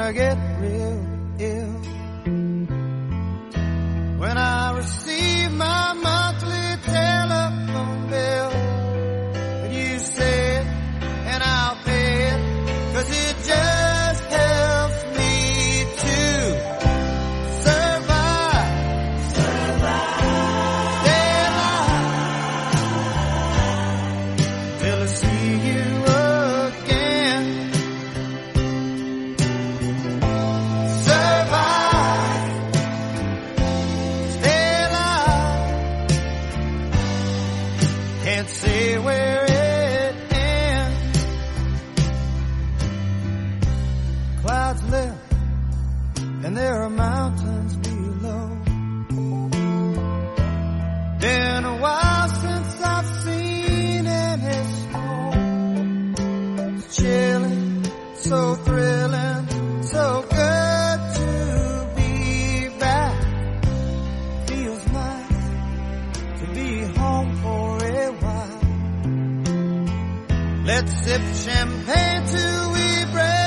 I get real ill. When I receive my monthly telephone bill, but you say it and I'll pay it, 'cause it just helps me to survive. Stay alive till I see you again. Survive, stay alive. Can't say where it ends. Clouds lift and there are mountains below. Been a while since I've seen any snow. It's chilling, so thrilling, so good to be back. Feels nice to be home for a while. Let's sip champagne till we break